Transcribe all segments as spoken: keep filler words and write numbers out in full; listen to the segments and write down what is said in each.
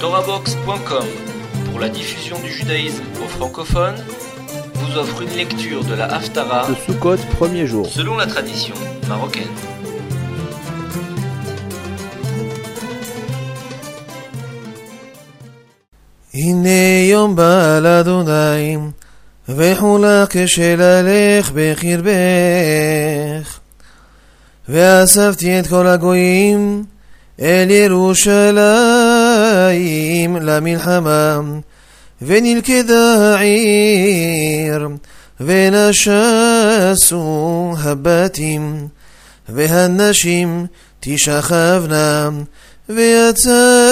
Torahbox point com, pour la diffusion du judaïsme aux francophones, vous offre une lecture de la Haftara de Sukkot, premier jour, selon la tradition marocaine. הנה יום בא לאדוני וחולק כשללך בקרבך ואספתי את כל הגויים אל ירושלים למלחמה ונלכדה העיר ונשסו הבתים והנשים תשכבנה ויצא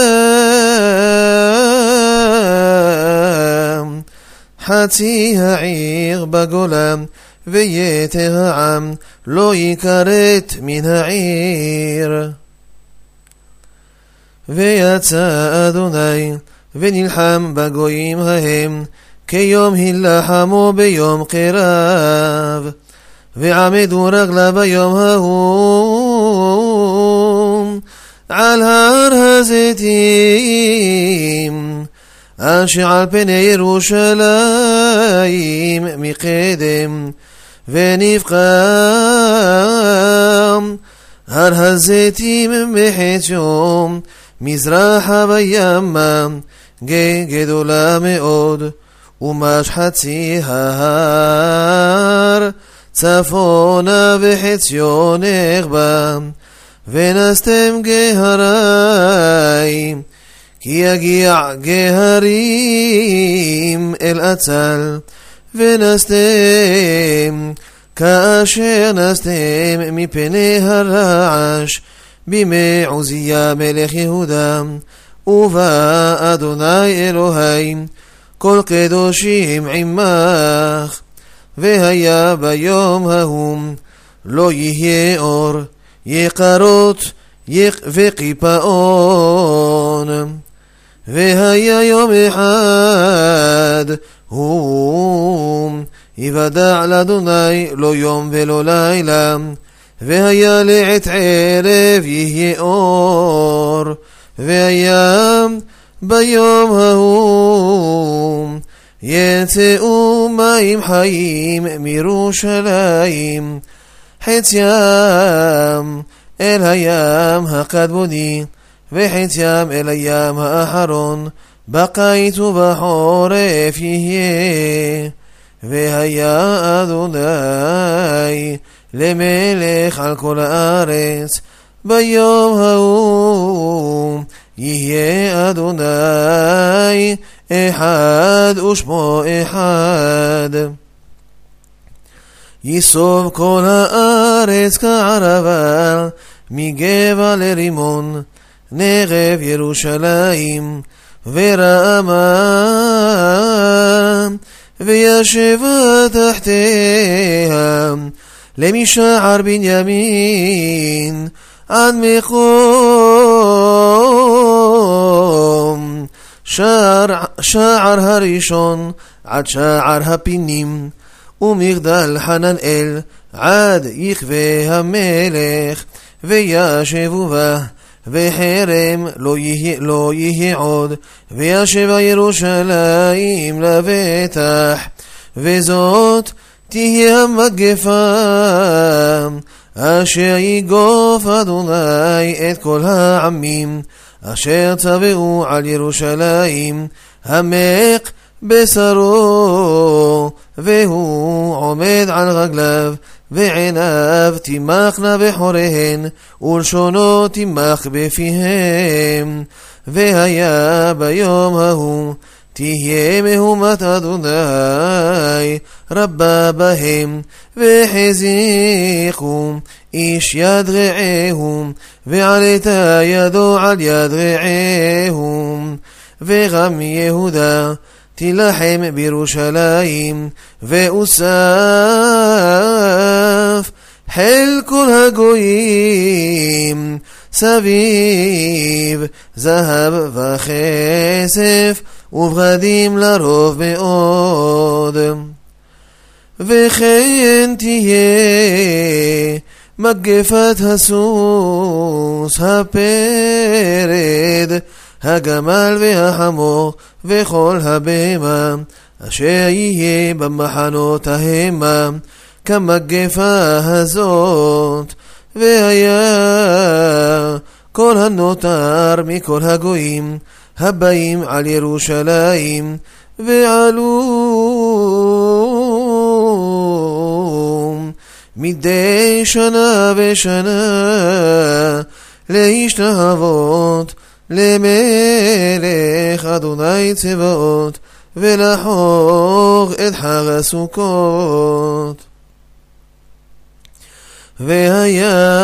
חצי העיר בגולה ויתר העם לא יכרת מן העיר. ויצא אדוני ונלחם בגויים ההם כיום הילחמו ביום קרב ועמדו רגלה ביום ההוא על הר הזיתים אשר על פני ירושלים מקדם ונבחם הר הזיתים מחציו מזרחה וימה גדולה מאוד ומש חצי ההר צפונה וחציו נחבא ונסתם גהרי כי יגיע גהרים אל עצל ונסתם כאשר נסתם מפני הרעש בימי עוזיה מלך יהודה ובא אדוני אלוהי כל קדושים עמך והיה ביום ההוא לא יהיה אור יקרות וקיפאון והיה יום אחד הוא יוודע לאדוני לא יום ולא לילה והיה לעת ערב יהיה אור והיה ביום ההוא יצאו מים חיים מירושלים חציים אל הים הקדמוני וחציים אל הים האחרון בקיץ ובחורף יהיה והיה אדוני למלך על כל הארץ ביום ההוא יהיה אדוני אחד ושמו אחד יסוב כל הארץ כערבה מגבע לרימון נגב ירושלים ורמה וישבה תחתיה למשער בנימין עד מקום שער, שער הראשון עד שער הפינים ומגדל חננאל עד יכבה המלך וישבו בה וחרם לא יהיה, לא יהיה עוד וישבה ירושלים לבטח וזאת תהיה המגפה אשר יגוף אדוני את כל העמים אשר צבאו על ירושלים המק בשרו והוא עומד על רגליו ועיניו תימחנה בחוריהן ולשונו תימח בפיהם והיה ביום ההוא תהיה מהומת אדוני רבה בהם וחזיקו איש יד רעהו ועלתה ידו על יד רעהו וגם יהודה תילחם בירושלים ואוסף חיל כל הגויים סביב זהב וכסף ובגדים לרוב מאוד וכן תהיה מגפת הסוס הפרד הגמל והחמור וכל הבהמה, אשר יהיה במחנות ההמה, כמגפה הזאת. והיה כל הנותר מכל הגויים הבאים על ירושלים, ועלו מדי שנה ושנה להשתחוות למלך אדוני צבאות, ולחוג את חג הסוכות. והיה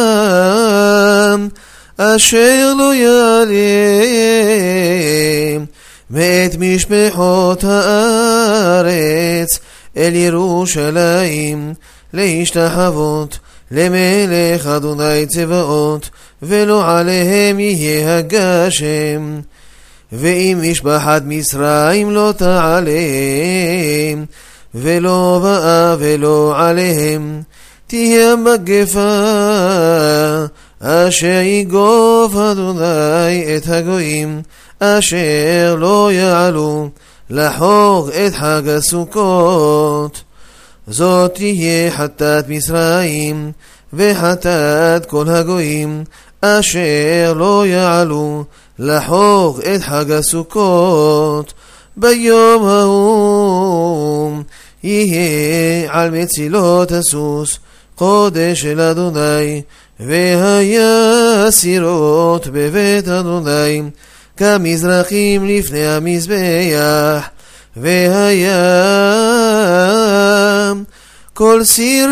אשר לא יעלה מאת משפחות הארץ אל ירושלים להשתחוות למלך אדוני צבאות, ולא עליהם יהיה הגשם. ואם משפחת מצרים לא תעלה, ולא באה ולא עליהם, תהיה מגפה אשר יגוף אדוני את הגויים אשר לא יעלו לחוג את חג הסוכות. זאת תהיה חטאת מצרים וחטאת כל הגויים אשר לא יעלו לחוג את חג הסוכות. ביום ההוא יהיה על מצילות הסוס קודש של אדוני, והיה סירות בבית אדוני כמזרחים לפני המזבח. והיה כל סיר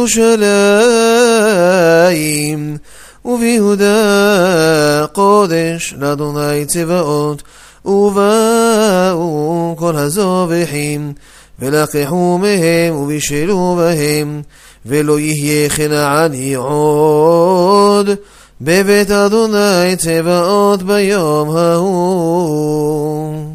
בירושלים וביהודה קודש לאדוני צבאות, ובאו כל הזובחים ולקחו מהם ובישלו בהם, ולא יהיה כנעני עוד בבית אדוני צבאות ביום ההוא.